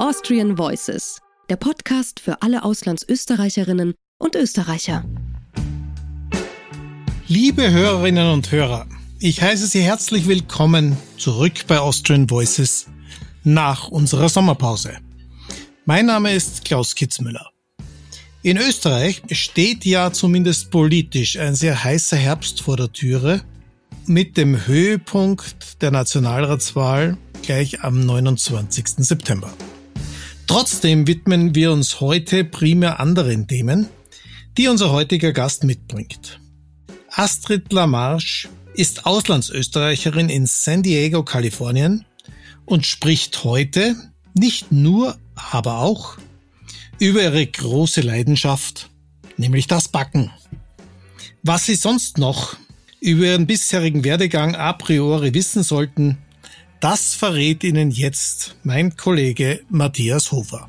Austrian Voices, der Podcast für alle Auslandsösterreicherinnen und Österreicher. Liebe Hörerinnen und Hörer, ich heiße Sie herzlich willkommen zurück bei Austrian Voices nach unserer Sommerpause. Mein Name ist Klaus Kitzmüller. In Österreich steht ja zumindest politisch ein sehr heißer Herbst vor der Türe mit dem Höhepunkt der Nationalratswahl gleich am 29. September. Trotzdem widmen wir uns heute primär anderen Themen, die unser heutiger Gast mitbringt. Astrid Lamarche ist Auslandsösterreicherin in San Diego, Kalifornien und spricht heute nicht nur, aber auch über ihre große Leidenschaft, nämlich das Backen. Was Sie sonst noch über Ihren bisherigen Werdegang a priori wissen sollten, das verrät Ihnen jetzt mein Kollege Matthias Hofer.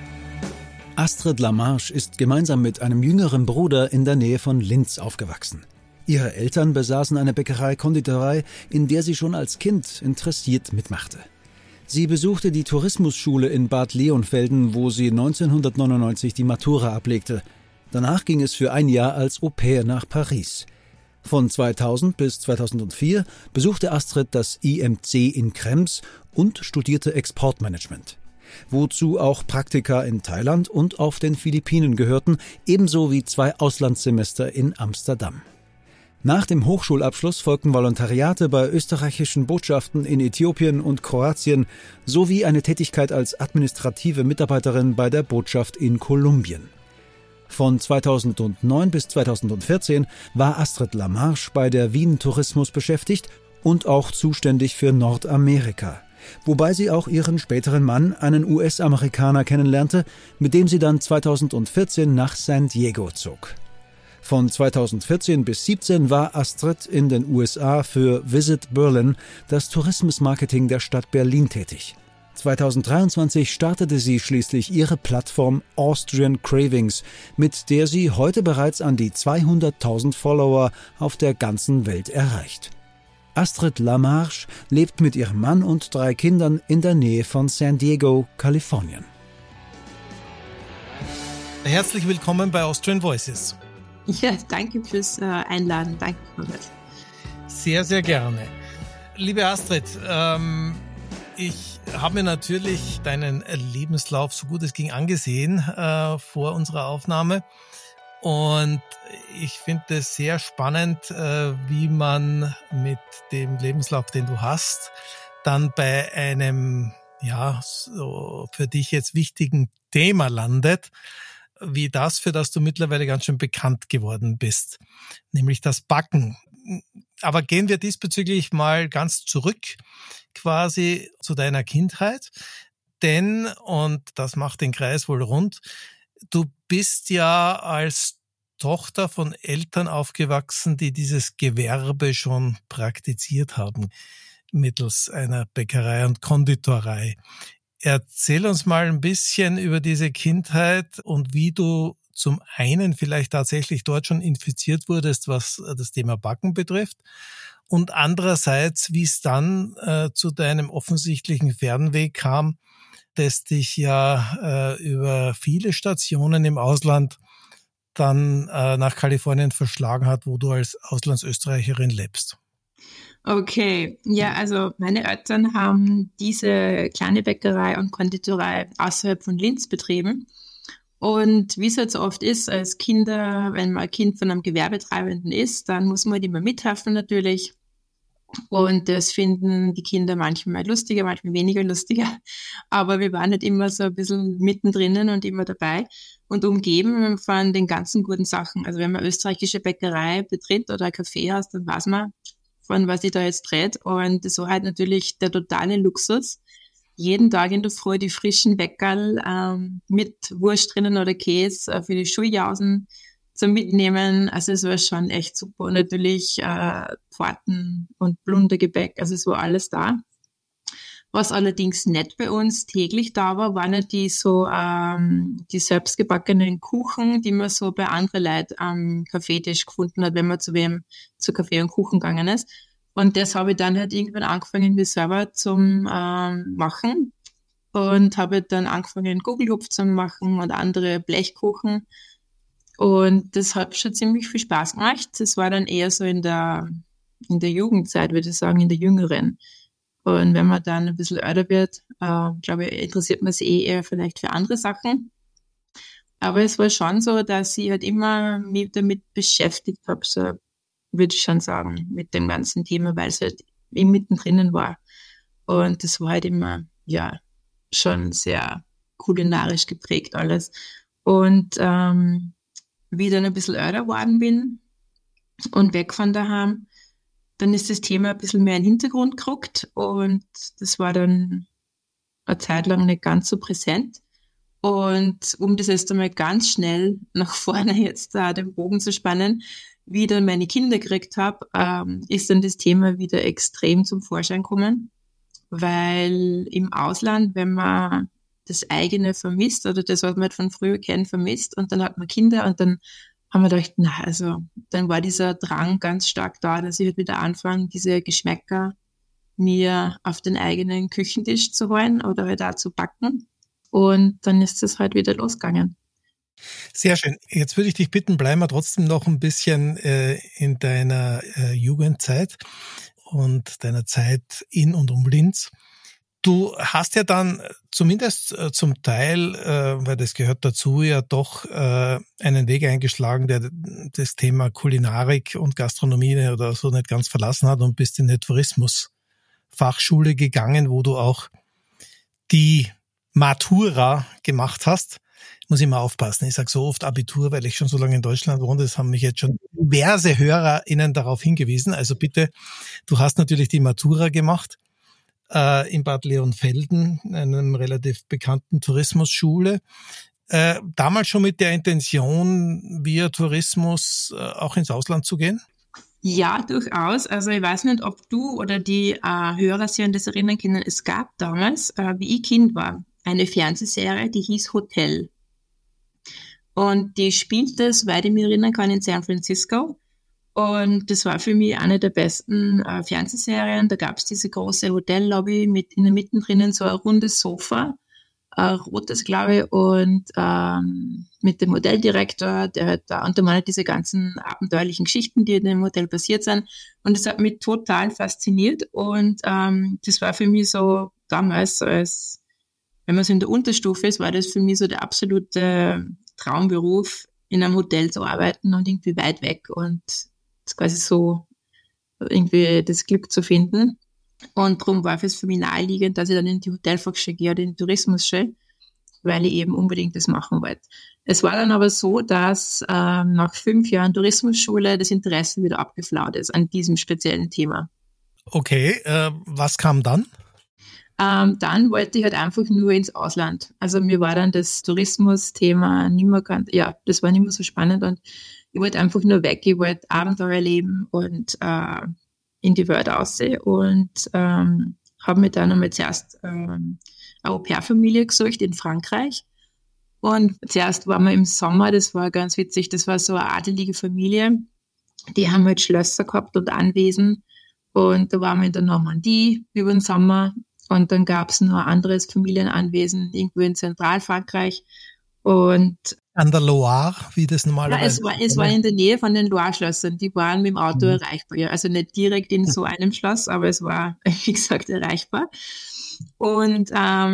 Astrid Lamarche ist gemeinsam mit einem jüngeren Bruder in der Nähe von Linz aufgewachsen. Ihre Eltern besaßen eine Bäckerei-Konditorei, in der sie schon als Kind interessiert mitmachte. Sie besuchte die Tourismusschule in Bad Leonfelden, wo sie 1999 die Matura ablegte. Danach ging es für ein Jahr als Au-pair nach Paris. Von 2000 bis 2004 besuchte Astrid das IMC in Krems und studierte Exportmanagement, wozu auch Praktika in Thailand und auf den Philippinen gehörten, ebenso wie 2 Auslandssemester in Amsterdam. Nach dem Hochschulabschluss folgten Volontariate bei österreichischen Botschaften in Äthiopien und Kroatien sowie eine Tätigkeit als administrative Mitarbeiterin bei der Botschaft in Kolumbien. Von 2009 bis 2014 war Astrid Lamarche bei der Wien Tourismus beschäftigt und auch zuständig für Nordamerika, wobei sie auch ihren späteren Mann, einen US-Amerikaner, kennenlernte, mit dem sie dann 2014 nach San Diego zog. Von 2014 bis 2017 war Astrid in den USA für Visit Berlin, das Tourismusmarketing der Stadt Berlin, tätig. 2023 startete sie schließlich ihre Plattform Austrian Cravings, mit der sie heute bereits an die 200.000 Follower auf der ganzen Welt erreicht. Astrid Lamarche lebt mit ihrem Mann und 3 Kindern in der Nähe von San Diego, Kalifornien. Herzlich willkommen bei Austrian Voices. Ja, danke fürs Einladen. Danke für das. Sehr, sehr gerne. Liebe Astrid, ich habe mir natürlich deinen Lebenslauf so gut es ging angesehen vor unserer Aufnahme. Und ich finde es sehr spannend, wie man mit dem Lebenslauf, den du hast, dann bei einem, ja, so für dich jetzt wichtigen Thema landet, wie das, für das du mittlerweile ganz schön bekannt geworden bist, nämlich das Backen. Aber gehen wir diesbezüglich mal ganz zurück, quasi zu deiner Kindheit, denn, und das macht den Kreis wohl rund, du bist ja als Tochter von Eltern aufgewachsen, die dieses Gewerbe schon praktiziert haben, mittels einer Bäckerei und Konditorei. Erzähl uns mal ein bisschen über diese Kindheit und wie du zum einen vielleicht tatsächlich dort schon infiziert wurdest, was das Thema Backen betrifft, und andererseits, wie es dann zu deinem offensichtlichen Fernweg kam, das dich ja über viele Stationen im Ausland dann nach Kalifornien verschlagen hat, wo du als Auslandsösterreicherin lebst. Okay, ja, also meine Eltern haben diese kleine Bäckerei und Konditorei außerhalb von Linz betrieben. Und wie es halt so oft ist, als Kinder, wenn man ein Kind von einem Gewerbetreibenden ist, dann muss man halt immer mithelfen natürlich. Und das finden die Kinder manchmal lustiger, manchmal weniger lustiger. Aber wir waren halt immer so ein bisschen mittendrin und immer dabei und umgeben von den ganzen guten Sachen. Also wenn man österreichische Bäckerei betritt oder ein Kaffeehaus, dann weiß man, von was ich da jetzt dreht. Und das war halt natürlich der totale Luxus. Jeden Tag in der Früh die frischen Bäckerl mit Wurst drinnen oder Käse für die Schuljausen zum Mitnehmen. Also es war schon echt super. Und natürlich Torten und Blundergebäck, also es war alles da. Was allerdings nicht bei uns täglich da war, waren ja die selbstgebackenen Kuchen, die man so bei anderen Leuten am Kaffeetisch gefunden hat, wenn man zu wem zu Kaffee und Kuchen gegangen ist. Und das habe ich dann halt irgendwann angefangen, mir selber zum machen. und habe dann angefangen, Gugelhupf zu machen und andere Blechkuchen. Und das hat schon ziemlich viel Spaß gemacht. Das war dann eher so in der Jugendzeit, würde ich sagen, in der jüngeren. Und wenn man dann ein bisschen älter wird, glaube ich, interessiert man sich eher vielleicht für andere Sachen. Aber es war schon so, dass ich halt immer mich damit beschäftigt habe, so würde ich schon sagen, mit dem ganzen Thema, weil es halt eben mittendrin war. Und das war halt immer, ja, schon sehr kulinarisch geprägt alles. Und wie ich dann ein bisschen älter geworden bin und weg von daheim, dann ist das Thema ein bisschen mehr in den Hintergrund gerückt und das war dann eine Zeit lang nicht ganz so präsent. Und um das jetzt einmal ganz schnell nach vorne jetzt den Bogen zu spannen, wie ich dann meine Kinder gekriegt habe, ist dann das Thema wieder extrem zum Vorschein gekommen, weil im Ausland, wenn man das eigene vermisst oder das, was man halt von früher kennt, vermisst und dann hat man Kinder und dann haben wir gedacht, na, also dann war dieser Drang ganz stark da, dass ich halt wieder anfange, diese Geschmäcker mir auf den eigenen Küchentisch zu holen oder halt auch zu backen. Und dann ist es halt wieder losgegangen. Sehr schön. Jetzt würde ich dich bitten, bleiben wir trotzdem noch ein bisschen in deiner Jugendzeit und deiner Zeit in und um Linz. Du hast ja dann zumindest zum Teil, weil das gehört dazu, ja doch einen Weg eingeschlagen, der das Thema Kulinarik und Gastronomie oder so nicht ganz verlassen hat und bist in eine Tourismusfachschule gegangen, wo du auch die Matura gemacht hast. Muss ich mal aufpassen. Ich sage so oft Abitur, weil ich schon so lange in Deutschland wohne. Das haben mich jetzt schon diverse HörerInnen darauf hingewiesen. Also bitte, du hast natürlich die Matura gemacht in Bad Leonfelden, einem relativ bekannten Tourismusschule. Damals schon mit der Intention, via Tourismus auch ins Ausland zu gehen? Ja, durchaus. Also ich weiß nicht, ob du oder die Hörer sich an das erinnern können. Es gab damals, wie ich Kind war, eine Fernsehserie, die hieß Hotel. Und die spielte, soweit ich mich erinnern kann, in San Francisco. Und das war für mich eine der besten Fernsehserien. Da gab es diese große Hotellobby mit in der Mitte drinnen so ein rundes Sofa, rotes, glaube ich, und mit dem Hoteldirektor, der hat da, und da waren diese ganzen abenteuerlichen Geschichten, die in dem Hotel passiert sind. Und das hat mich total fasziniert. Und das war für mich so damals, als wenn man so in der Unterstufe ist, war das für mich so der absolute Traumberuf, in einem Hotel zu arbeiten und irgendwie weit weg und quasi so irgendwie das Glück zu finden. Und darum war es für mich naheliegend, dass ich dann in die Hotelfachschule gehe oder in die Tourismusschule, weil ich eben unbedingt das machen wollte. Es war dann aber so, dass nach 5 Jahren Tourismusschule das Interesse wieder abgeflaut ist an diesem speziellen Thema. Okay, was kam dann? Dann wollte ich halt einfach nur ins Ausland. Also mir war dann das Tourismus-Thema nicht mehr ganz, ja, das war nicht mehr so spannend und ich wollte einfach nur weg. Ich wollte Abenteuer erleben und in die Welt aussehen und habe mir dann einmal zuerst eine Au-pair-Familie gesucht in Frankreich. Und zuerst waren wir im Sommer, das war ganz witzig, das war so eine adelige Familie. Die haben halt Schlösser gehabt und Anwesen. Und da waren wir in der Normandie über den Sommer. Und dann gab es noch ein anderes Familienanwesen irgendwo in Zentralfrankreich. Und an der Loire, wie das normalerweise ist. Es war in der Nähe von den Loire-Schlössern. Die waren mit dem Auto erreichbar. Ja. Also nicht direkt in so einem Schloss, aber es war, wie gesagt, erreichbar. Und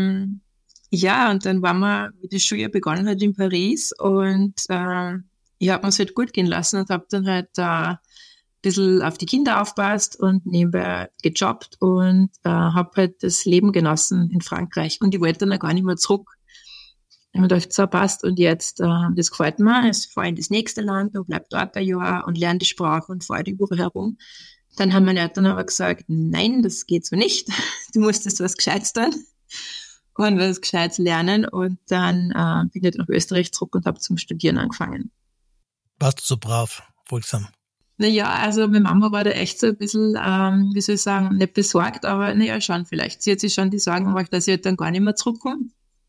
ja, und dann waren wir, wie das Schuljahr begonnen hat, in Paris. Und ich habe mir es halt gut gehen lassen und habe dann halt ein bisschen auf die Kinder aufpasst und nebenbei gejobbt und habe halt das Leben genossen in Frankreich. Und ich wollte dann auch gar nicht mehr zurück. Ich habe mir gedacht, so passt und jetzt, das gefällt mir, ich fahre in das nächste Land und bleib dort ein Jahr und lerne die Sprache und fahre die Woche herum. Dann haben meine Eltern aber gesagt, nein, das geht so nicht. Du musst jetzt was Gescheites tun und was Gescheites lernen. Und dann bin ich nach Österreich zurück und habe zum Studieren angefangen. Warst du so brav, folgsam? Naja, also meine Mama war da echt so ein bisschen, wie soll ich sagen, nicht besorgt, aber naja, schon vielleicht. Sie hat sich schon die Sorgen gemacht, dass ich halt dann gar nicht mehr zurückkomme.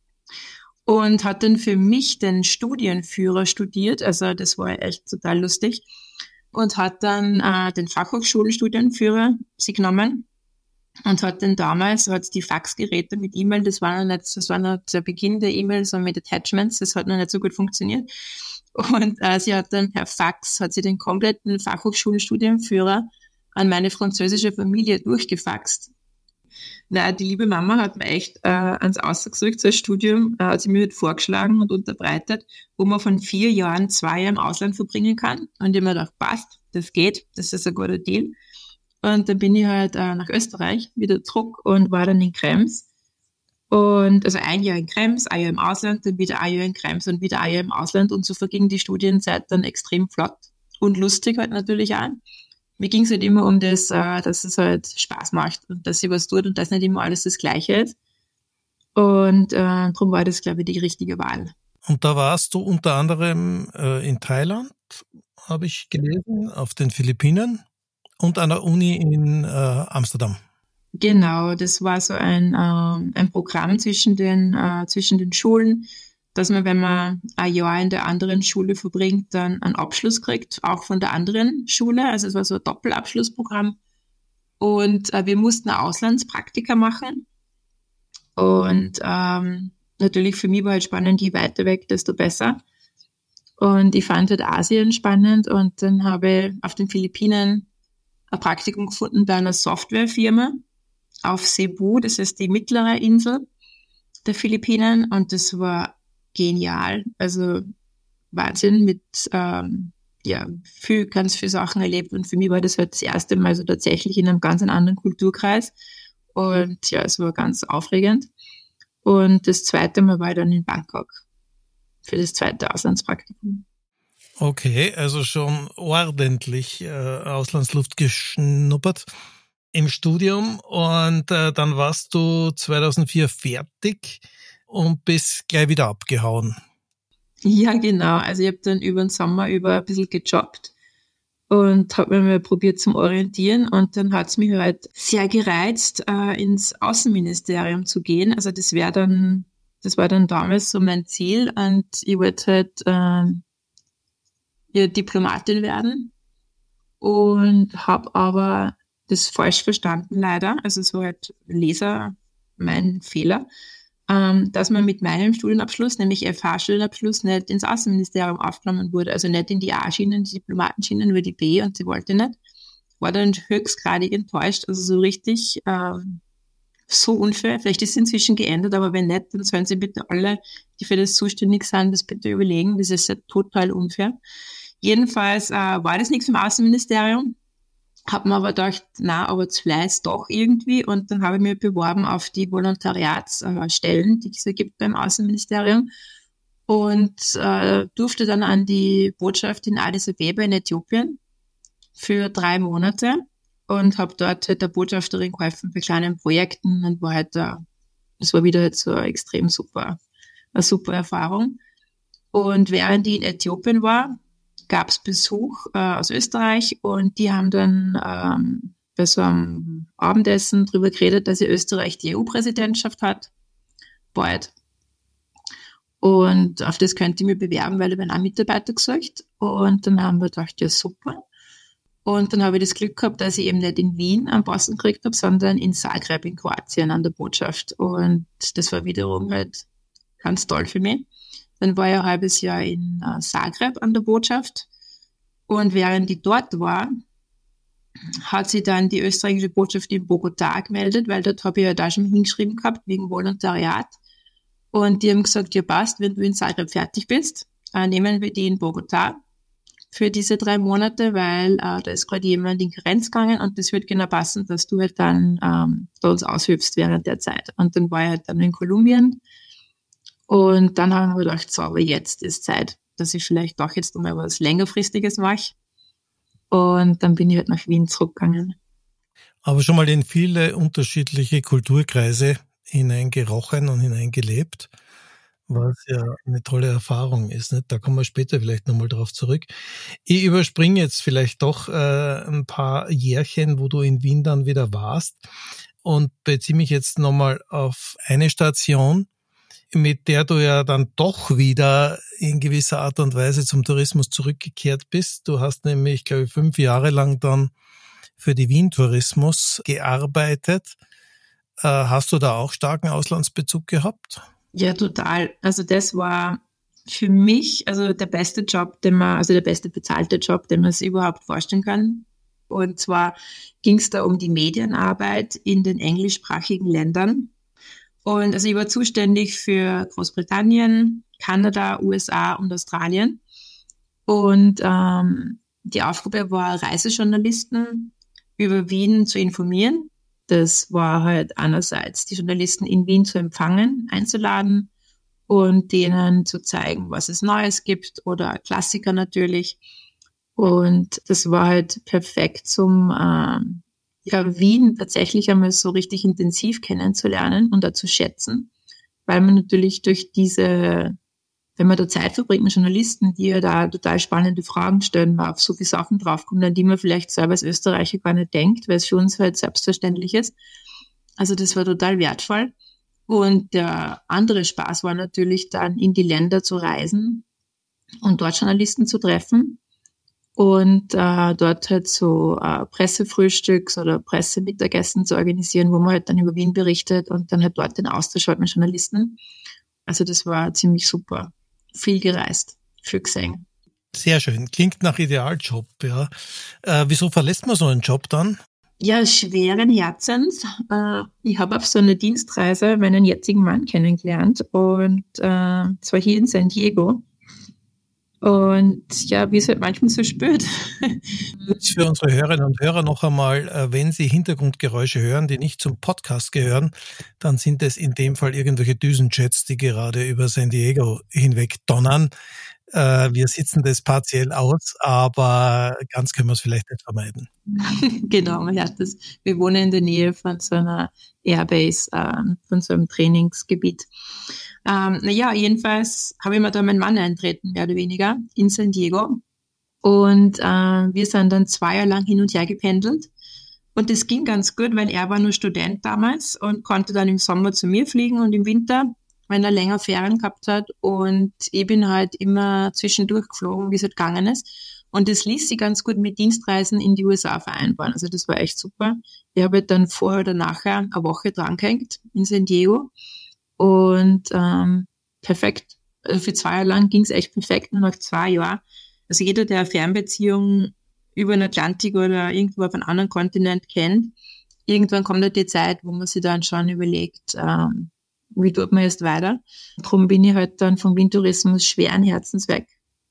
Und hat dann für mich den Studienführer studiert, also das war echt total lustig. Und hat dann den Fachhochschulstudienführer sie genommen. und hat dann damals die Faxgeräte mit E-Mail, das war noch der Beginn der E-Mails und mit Attachments, das hat noch nicht so gut funktioniert. Und sie hat dann per Fax, hat sie den kompletten Fachhochschulstudienführer an meine französische Familie durchgefaxt. Na, die liebe Mama hat mir echt ans Ausgesucht, so ein Studium, hat sie mir halt vorgeschlagen und unterbreitet, wo man von 4 Jahren 2 Jahre im Ausland verbringen kann. Und ich habe mir gedacht, passt, das geht, das ist ein guter Deal. Und dann bin ich halt nach Österreich wieder zurück und war dann in Krems. Und also 1 Jahr in Krems, 1 Jahr im Ausland, dann wieder 1 Jahr in Krems und wieder 1 Jahr im Ausland. Und so verging die Studienzeit dann extrem flott und lustig halt natürlich auch. Mir ging es halt immer um das, dass es halt Spaß macht und dass sie was tut und dass nicht immer alles das Gleiche ist. Und darum war das, glaube ich, die richtige Wahl. Und da warst du unter anderem in Thailand, habe ich gelesen, auf den Philippinen und an der Uni in Amsterdam. Genau, das war so ein Programm zwischen den Schulen, dass man, wenn man 1 Jahr in der anderen Schule verbringt, dann einen Abschluss kriegt, auch von der anderen Schule. Also es war so ein Doppelabschlussprogramm. Und wir mussten ein Auslandspraktika machen. Und natürlich für mich war halt spannend, je weiter weg, desto besser. Und ich fand halt Asien spannend. Und dann habe ich auf den Philippinen ein Praktikum gefunden bei einer Softwarefirma auf Cebu. Das ist die mittlere Insel der Philippinen. Und das war genial, also Wahnsinn mit, ganz viele Sachen erlebt und für mich war das halt das erste Mal so tatsächlich in einem ganz anderen Kulturkreis und ja, es war ganz aufregend und das zweite Mal war ich dann in Bangkok für das zweite Auslandspraktikum. Okay, also schon ordentlich Auslandsluft geschnuppert im Studium und dann warst du 2004 fertig und bist gleich wieder abgehauen. Ja, genau. Also ich habe dann über den Sommer ein bisschen gejobbt und habe mir mal probiert zum Orientieren und dann hat es mich halt sehr gereizt, ins Außenministerium zu gehen. Also das war dann damals so mein Ziel und ich wollte halt Diplomatin werden und habe aber das falsch verstanden leider. Also es war halt Leser mein Fehler. Dass man mit meinem Studienabschluss, nämlich FH-Studienabschluss, nicht ins Außenministerium aufgenommen wurde, also nicht in die A-Schienen, die Diplomatenschienen, nur die B und sie wollte nicht. War dann höchstgradig enttäuscht, also so richtig so unfair. Vielleicht ist es inzwischen geändert, aber wenn nicht, dann sollen sie bitte alle, die für das zuständig sind, das bitte überlegen. Das ist ja total unfair. Jedenfalls war das nichts im Außenministerium. Hab mir aber gedacht, aber vielleicht doch irgendwie. Und dann habe ich mich beworben auf die Volontariatsstellen, die es so gibt beim Außenministerium. Und durfte dann an die Botschaft in Addis Abeba in Äthiopien für 3 Monate. Und habe dort halt der Botschafterin geholfen bei kleinen Projekten. Und war halt es war wieder halt so eine super Erfahrung. Und während ich in Äthiopien war, gab es Besuch aus Österreich und die haben dann bei so einem Abendessen darüber geredet, dass Österreich die EU-Präsidentschaft hat, bald. Und auf das könnte ich mich bewerben, weil ich bin auch Mitarbeiter gesucht. Und dann haben wir gedacht, ja super. Und dann habe ich das Glück gehabt, dass ich eben nicht in Wien einen Posten gekriegt habe, sondern in Zagreb in Kroatien an der Botschaft. Und das war wiederum halt ganz toll für mich. Dann war ich ein halbes Jahr in Zagreb an der Botschaft. Und während ich dort war, hat sich dann die österreichische Botschaft in Bogotá gemeldet, weil dort habe ich ja da schon hingeschrieben gehabt, wegen Volontariat. Und die haben gesagt, ja passt, wenn du in Zagreb fertig bist, nehmen wir die in Bogotá für diese 3 Monate, weil da ist gerade jemand in Karenz gegangen und das wird genau passen, dass du halt dann bei uns aushilfst während der Zeit. Und dann war ich halt dann in Kolumbien. Und dann haben wir gedacht, so, aber jetzt ist Zeit, dass ich vielleicht doch jetzt mal was längerfristiges mache. Und dann bin ich halt nach Wien zurückgegangen. Aber schon mal in viele unterschiedliche Kulturkreise hineingerochen und hineingelebt, was ja eine tolle Erfahrung ist. Nicht? Da kommen wir später vielleicht nochmal drauf zurück. Ich überspringe jetzt vielleicht doch ein paar Jährchen, wo du in Wien dann wieder warst und beziehe mich jetzt nochmal auf eine Station, mit der du ja dann doch wieder in gewisser Art und Weise zum Tourismus zurückgekehrt bist. Du hast nämlich, glaube ich, 5 Jahre lang dann für die Wien Tourismus gearbeitet. Hast du da auch starken Auslandsbezug gehabt? Ja, total. Also das war für mich der beste Job, der beste bezahlte Job, den man sich überhaupt vorstellen kann. Und zwar ging es da um die Medienarbeit in den englischsprachigen Ländern. Und also ich war zuständig für Großbritannien, Kanada, USA und Australien. Und die Aufgabe war, Reisejournalisten über Wien zu informieren. Das war halt einerseits, die Journalisten in Wien zu empfangen, einzuladen und denen zu zeigen, was es Neues gibt oder Klassiker natürlich. Und das war halt perfekt zum Wien tatsächlich einmal so richtig intensiv kennenzulernen und da zu schätzen, weil man natürlich durch wenn man da Zeit verbringt mit Journalisten, die ja da total spannende Fragen stellen, man auf so viele Sachen draufkommt, an die man vielleicht selber als Österreicher gar nicht denkt, weil es für uns halt selbstverständlich ist. Also das war total wertvoll. Und der andere Spaß war natürlich dann, in die Länder zu reisen und dort Journalisten zu treffen und dort halt so Pressefrühstücks oder Pressemittagessen zu organisieren, wo man halt dann über Wien berichtet und dann halt dort den Austausch hat mit Journalisten. Also das war ziemlich super. Viel gereist, viel gesehen. Sehr schön. Klingt nach Idealjob, ja. Wieso verlässt man so einen Job dann? Ja, schweren Herzens. Ich habe auf so einer Dienstreise meinen jetzigen Mann kennengelernt und zwar hier in San Diego. Und ja, wie es halt manchmal so spürt. Für unsere Hörerinnen und Hörer noch einmal, wenn Sie Hintergrundgeräusche hören, die nicht zum Podcast gehören, dann sind es in dem Fall irgendwelche Düsenjets, die gerade über San Diego hinweg donnern. Wir sitzen das partiell aus, aber ganz können wir es vielleicht nicht vermeiden. Genau, man hört das. Wir wohnen in der Nähe von so einer Airbase, von so einem Trainingsgebiet. Jedenfalls habe ich mir da meinen Mann eintreten, mehr oder weniger, in San Diego. Und wir sind dann 2 Jahre lang hin und her gependelt. Und das ging ganz gut, weil er war nur Student damals und konnte dann im Sommer zu mir fliegen und im Winter, wenn er länger Ferien gehabt hat. Und ich bin halt immer zwischendurch geflogen, wie es halt gegangen ist. Und das ließ sich ganz gut mit Dienstreisen in die USA vereinbaren. Also das war echt super. Ich habe halt dann vorher oder nachher eine Woche drangehängt in San Diego. Und perfekt. Also für 2 Jahre lang ging es echt perfekt. Und nach 2 Jahren, also jeder, der eine Fernbeziehung über den Atlantik oder irgendwo auf einem anderen Kontinent kennt, irgendwann kommt halt die Zeit, wo man sich dann schon überlegt, wie tut man jetzt weiter. Darum bin ich halt dann vom Wien Tourismus schweren Herzens weg.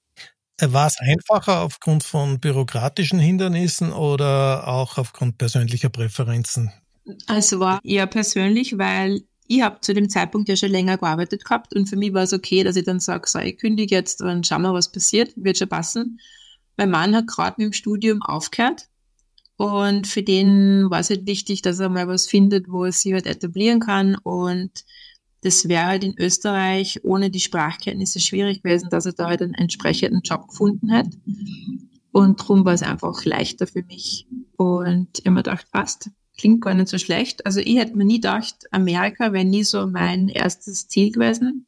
War es einfacher aufgrund von bürokratischen Hindernissen oder auch aufgrund persönlicher Präferenzen? Also war eher persönlich, weil ich habe zu dem Zeitpunkt ja schon länger gearbeitet gehabt und für mich war es okay, dass ich dann sage, so, ich kündige jetzt und schau mal, was passiert, wird schon passen. Mein Mann hat gerade mit dem Studium aufgehört und für den war es halt wichtig, dass er mal was findet, wo er sich halt etablieren kann und das wäre halt in Österreich ohne die Sprachkenntnisse schwierig gewesen, dass er da halt einen entsprechenden Job gefunden hat und darum war es einfach leichter für mich und ich habe mir gedacht, passt. Klingt gar nicht so schlecht. Also ich hätte mir nie gedacht, Amerika wäre nie so mein erstes Ziel gewesen.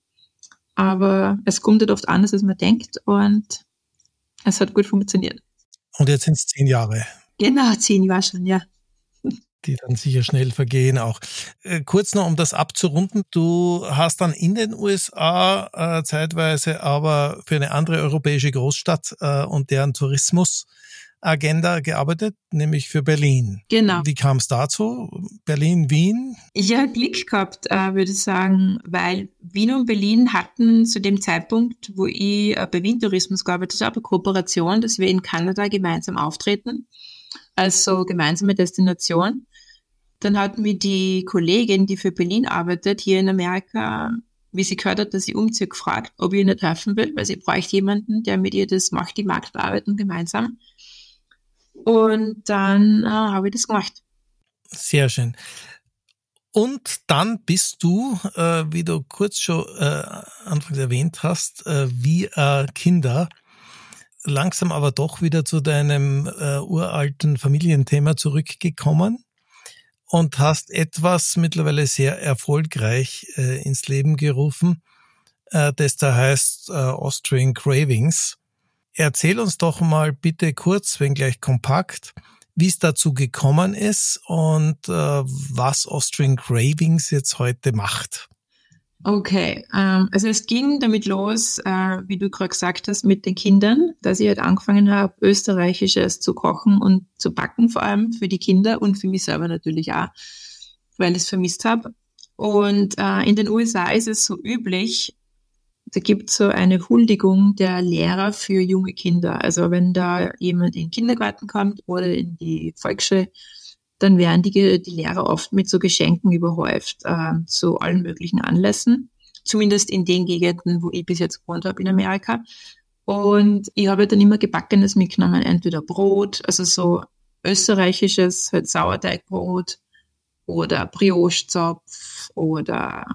Aber es kommt halt oft anders, als man denkt. Und es hat gut funktioniert. Und jetzt sind es 10 Jahre. Genau, 10 Jahre schon, ja. Die dann sicher schnell vergehen auch. Kurz noch, um das abzurunden. Du hast dann in den USA zeitweise aber für eine andere europäische Großstadt und deren Tourismusagenda gearbeitet, nämlich für Berlin. Genau. Wie kam es dazu? Berlin, Wien? Ich habe Glück gehabt, würde ich sagen, weil Wien und Berlin hatten zu dem Zeitpunkt, wo ich bei Wien Tourismus gearbeitet habe, eine Kooperation, dass wir in Kanada gemeinsam auftreten, also gemeinsame Destination. Dann hat mir die Kollegin, die für Berlin arbeitet, hier in Amerika, wie sie gehört hat, dass ich umziehe, gefragt, ob ich ihr nicht helfen will, weil sie bräuchte jemanden, der mit ihr das macht, die Marktbearbeitung gemeinsam. Und dann habe ich das gemacht. Sehr schön. Und dann bist du, wie du kurz schon anfangs erwähnt hast, wie Kinder, langsam aber doch wieder zu deinem uralten Familienthema zurückgekommen und hast etwas mittlerweile sehr erfolgreich ins Leben gerufen, das da heißt Austrian Cravings. Erzähl uns doch mal bitte kurz, wenn gleich kompakt, wie es dazu gekommen ist und was Austrian Cravings jetzt heute macht. Okay, also es ging damit los, wie du gerade gesagt hast, mit den Kindern, dass ich halt angefangen habe, Österreichisches zu kochen und zu backen, vor allem für die Kinder und für mich selber natürlich auch, weil ich es vermisst habe. Und in den USA ist es so üblich, da gibt es so eine Huldigung der Lehrer für junge Kinder. Also wenn da jemand in den Kindergarten kommt oder in die Volksschule, dann werden die Lehrer oft mit so Geschenken überhäuft, zu allen möglichen Anlässen. Zumindest in den Gegenden, wo ich bis jetzt gewohnt habe in Amerika. Und ich habe dann immer Gebackenes mitgenommen, entweder Brot, also so österreichisches, halt Sauerteigbrot oder Brioche-Zopf oder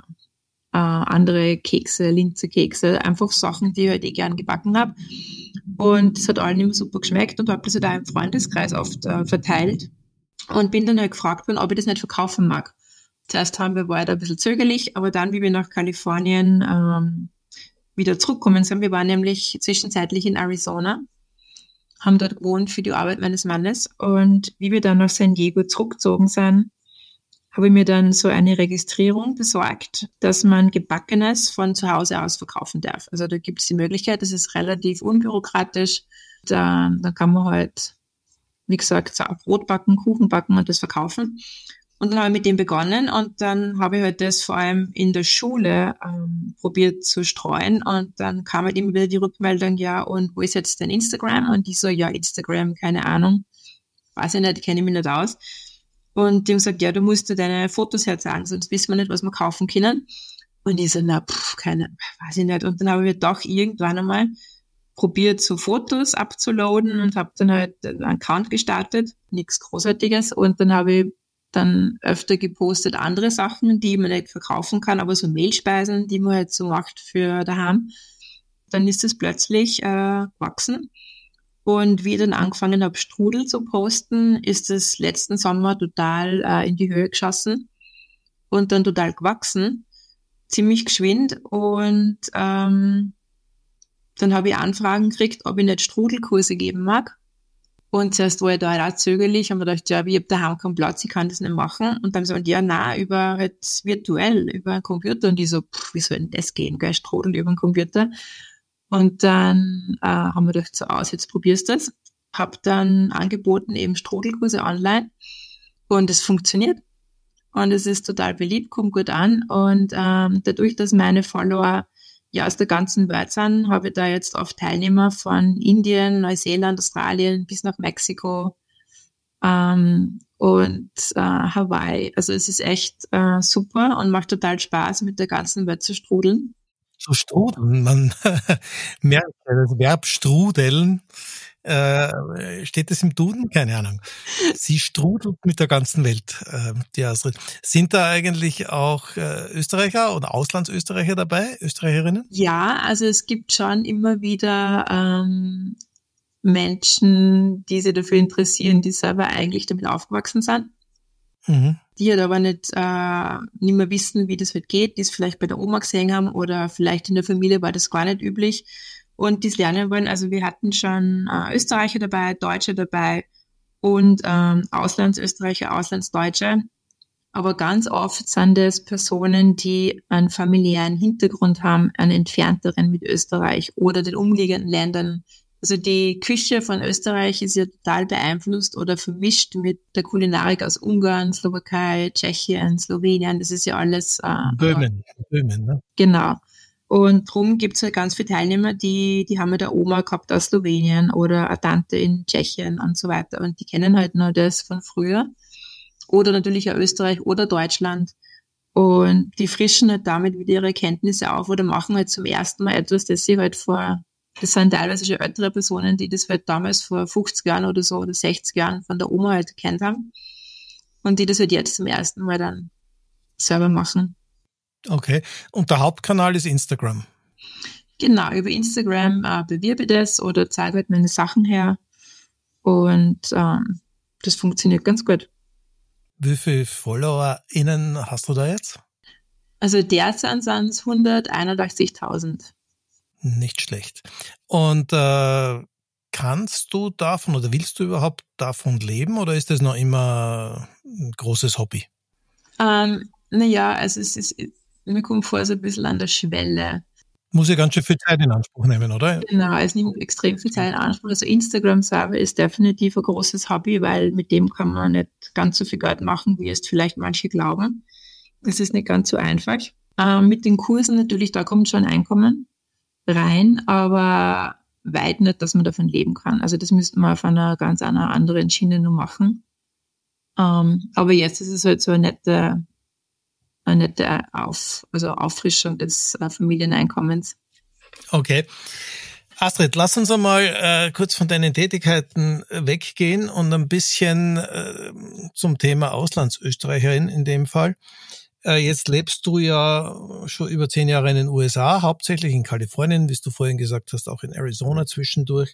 andere Kekse, Linzekekse, einfach Sachen, die ich halt gern gebacken habe. Und es hat allen immer super geschmeckt und habe das halt auch im Freundeskreis oft verteilt. Und bin dann halt gefragt worden, ob ich das nicht verkaufen mag. Zuerst war ich da ein bisschen zögerlich, aber dann, wie wir nach Kalifornien wieder zurückgekommen sind, wir waren nämlich zwischenzeitlich in Arizona, haben dort gewohnt für die Arbeit meines Mannes. Und wie wir dann nach San Diego zurückgezogen sind, habe ich mir dann so eine Registrierung besorgt, dass man Gebackenes von zu Hause aus verkaufen darf. Also da gibt es die Möglichkeit, das ist relativ unbürokratisch. Da kann man halt, wie gesagt, Brot backen, Kuchen backen und das verkaufen. Und dann habe ich mit dem begonnen und dann habe ich halt das vor allem in der Schule probiert zu streuen und dann kam halt immer wieder die Rückmeldung, ja, und wo ist jetzt dein Instagram? Und ich so, ja, Instagram, keine Ahnung, weiß ich nicht, kenne ich mich nicht aus. Und die haben gesagt, ja, du musst dir deine Fotos herzeigen, sonst wissen wir nicht, was wir kaufen können. Und ich so, weiß ich nicht. Und dann habe ich doch irgendwann einmal probiert, so Fotos abzuladen und habe dann halt einen Account gestartet, nichts Großartiges. Und dann habe ich dann öfter gepostet andere Sachen, die man nicht verkaufen kann, aber so Mehlspeisen, die man halt so macht für daheim. Dann ist es plötzlich gewachsen. Und wie ich dann angefangen habe, Strudel zu posten, ist es letzten Sommer total in die Höhe geschossen und dann total gewachsen, ziemlich geschwind. Und dann habe ich Anfragen gekriegt, ob ich nicht Strudelkurse geben mag. Und zuerst war ich da halt auch zögerlich und mir gedacht, ja, ich habe daheim keinen Platz, ich kann das nicht machen. Und dann so, ja, über halt virtuell, über einen Computer. Und ich so, wie soll denn das gehen, gell, Strudel über einen Computer? Und dann haben wir gedacht, so jetzt probierst du das. Hab dann angeboten, eben Strudelkurse online. Und es funktioniert. Und es ist total beliebt, kommt gut an. Und dadurch, dass meine Follower ja aus der ganzen Welt sind, habe ich da jetzt oft Teilnehmer von Indien, Neuseeland, Australien bis nach Mexiko und Hawaii. Also es ist echt super und macht total Spaß, mit der ganzen Welt zu strudeln. Zu strudeln, man merkt das Verb strudeln. Steht es im Duden? Keine Ahnung. Sie strudelt mit der ganzen Welt, die Astrid. Sind da eigentlich auch Österreicher oder Auslandsösterreicher dabei, Österreicherinnen? Ja, also es gibt schon immer wieder Menschen, die sich dafür interessieren, die selber eigentlich damit aufgewachsen sind. Mhm. Die halt aber nicht mehr wissen, wie das halt geht, die es vielleicht bei der Oma gesehen haben oder vielleicht in der Familie war das gar nicht üblich. Und die es lernen wollen. Also wir hatten schon Österreicher dabei, Deutsche dabei und Auslandsösterreicher, Auslandsdeutsche. Aber ganz oft sind es Personen, die einen familiären Hintergrund haben, einen entfernteren mit Österreich oder den umliegenden Ländern. Also die Küche von Österreich ist ja total beeinflusst oder vermischt mit der Kulinarik aus Ungarn, Slowakei, Tschechien, Slowenien. Das ist ja alles Böhmen, ne? Genau. Und darum gibt es halt ganz viele Teilnehmer, die haben halt eine Oma gehabt aus Slowenien oder eine Tante in Tschechien und so weiter. Und die kennen halt nur das von früher. Oder natürlich auch Österreich oder Deutschland. Und die frischen halt damit wieder ihre Kenntnisse auf oder machen halt zum ersten Mal etwas, das sie halt das sind teilweise schon ältere Personen, die das halt damals vor 50 Jahren oder so oder 60 Jahren von der Oma halt gekannt haben. Und die das halt jetzt zum ersten Mal dann selber machen. Okay. Und der Hauptkanal ist Instagram? Genau, über Instagram bewerbe ich das oder zeige halt meine Sachen her. Und das funktioniert ganz gut. Wie viele FollowerInnen hast du da jetzt? Also derzeit sind es 181.000. Nicht schlecht. Und kann kannst du davon oder willst du überhaupt davon leben oder ist das noch immer ein großes Hobby? Naja, also mir kommt vor, so ein bisschen an der Schwelle. Muss ja ganz schön viel Zeit in Anspruch nehmen, oder? Genau, es nimmt extrem viel Zeit in Anspruch. Also Instagram selber ist definitiv ein großes Hobby, weil mit dem kann man nicht ganz so viel Geld machen, wie es vielleicht manche glauben. Das ist nicht ganz so einfach. Mit den Kursen natürlich, da kommt schon Einkommen rein, aber weit nicht, dass man davon leben kann. Also das müsste man auf einer ganz anderen Schiene nur machen. Aber jetzt ist es halt so eine nette Auffrischung des Familieneinkommens. Okay. Astrid, lass uns einmal kurz von deinen Tätigkeiten weggehen und ein bisschen zum Thema Auslandsösterreicherin in dem Fall. Jetzt lebst du ja schon über 10 Jahre in den USA, hauptsächlich in Kalifornien, wie du vorhin gesagt hast, auch in Arizona zwischendurch.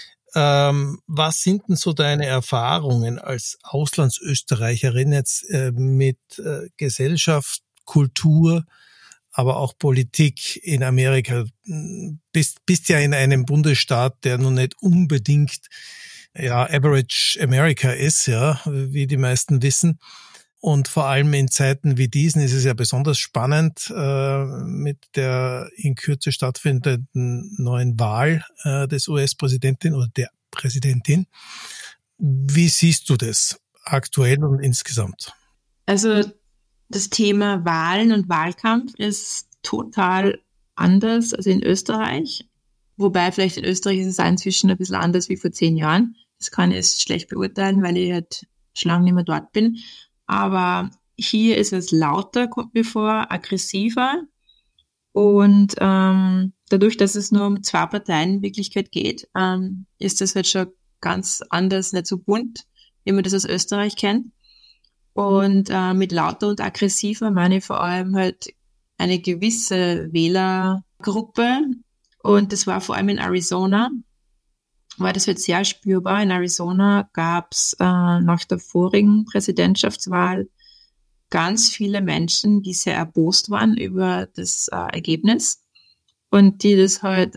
Was sind denn so deine Erfahrungen als Auslandsösterreicherin jetzt mit Gesellschaft, Kultur, aber auch Politik in Amerika? Bist ja in einem Bundesstaat, der nun nicht unbedingt Average America ist, ja, wie die meisten wissen. Und vor allem in Zeiten wie diesen ist es ja besonders spannend mit der in Kürze stattfindenden neuen Wahl des US-Präsidentin oder der Präsidentin. Wie siehst du das aktuell und insgesamt? Also das Thema Wahlen und Wahlkampf ist total anders als in Österreich. Wobei vielleicht in Österreich ist es inzwischen ein bisschen anders wie vor 10 Jahren. Das kann ich jetzt schlecht beurteilen, weil ich halt schon lange nicht mehr dort bin. Aber hier ist es lauter, kommt mir vor, aggressiver. Und dadurch, dass es nur um 2 Parteien in Wirklichkeit geht, ist das halt schon ganz anders, nicht so bunt, wie man das aus Österreich kennt. Und mit lauter und aggressiver meine ich vor allem halt eine gewisse Wählergruppe. Und das war vor allem in Arizona, war das halt sehr spürbar. In Arizona gab es nach der vorigen Präsidentschaftswahl ganz viele Menschen, die sehr erbost waren über das Ergebnis und die das halt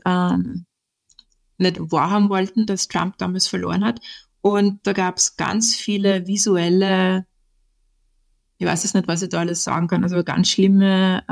nicht wahrhaben wollten, dass Trump damals verloren hat. Und da gab es ganz viele visuelle, ich weiß jetzt nicht, was ich da alles sagen kann, also ganz schlimme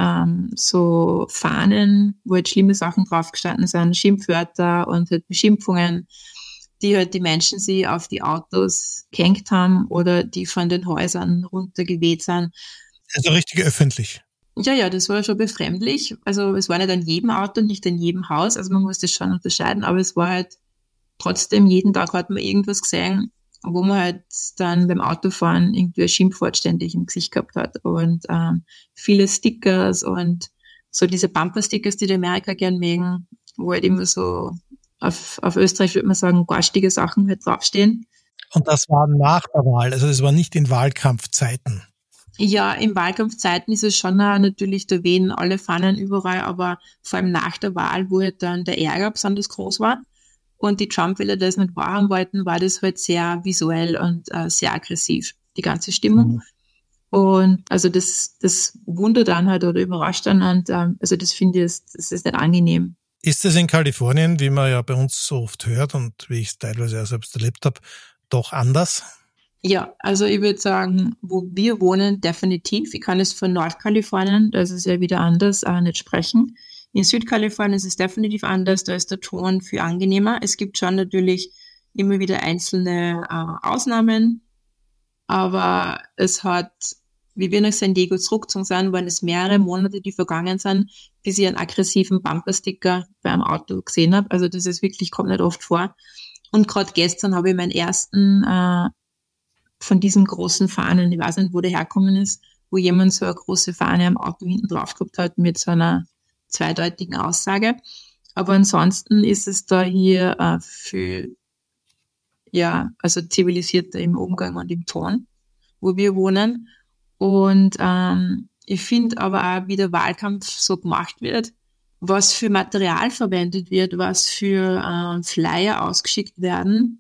so Fahnen, wo halt schlimme Sachen draufgestanden sind, Schimpfwörter und halt Beschimpfungen, die halt die Menschen sie auf die Autos gehängt haben oder die von den Häusern runtergeweht sind. Also richtig öffentlich. Ja, das war schon befremdlich. Also es war nicht an jedem Auto, nicht an jedem Haus, also man muss das schon unterscheiden, aber es war halt trotzdem, jeden Tag hat man irgendwas gesehen, wo man halt dann beim Autofahren irgendwie ein Schimpfwort ständig im Gesicht gehabt hat und viele Stickers und so diese Bumper-Stickers, die Amerika gern mögen, wo halt immer so auf Österreich würde man sagen, garstige Sachen halt draufstehen. Und das war nach der Wahl, also das war nicht in Wahlkampfzeiten. Ja, in Wahlkampfzeiten ist es schon auch natürlich, da wehen alle Fahnen überall, aber vor allem nach der Wahl, wo halt dann der Ärger besonders groß war und die Trump-Wähler das nicht wahrhaben wollten, war das halt sehr visuell und sehr aggressiv, die ganze Stimmung. Mhm. Und also das wundert dann halt oder überrascht dann und also das finde ich, das ist nicht angenehm. Ist es in Kalifornien, wie man ja bei uns so oft hört und wie ich es teilweise auch selbst erlebt habe, doch anders? Ja, also ich würde sagen, wo wir wohnen, definitiv. Ich kann es von Nordkalifornien, das ist ja wieder anders, nicht sprechen. In Südkalifornien ist es definitiv anders, da ist der Ton viel angenehmer. Es gibt schon natürlich immer wieder einzelne Ausnahmen, aber es hat, wie wir nach San Diego zurückgezogen sind, waren es mehrere Monate, die vergangen sind, bis ich einen aggressiven Bumpersticker beim Auto gesehen habe. Also das ist wirklich, kommt nicht oft vor. Und gerade gestern habe ich meinen ersten von diesen großen Fahnen, ich weiß nicht, wo der herkommen ist, wo jemand so eine große Fahne am Auto hinten drauf gehabt hat mit so einer zweideutigen Aussage. Aber ansonsten ist es da hier viel, also zivilisierter im Umgang und im Ton, wo wir wohnen. Und ich finde aber auch, wie der Wahlkampf so gemacht wird, was für Material verwendet wird, was für Flyer ausgeschickt werden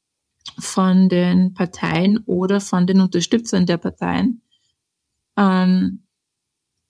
von den Parteien oder von den Unterstützern der Parteien. Da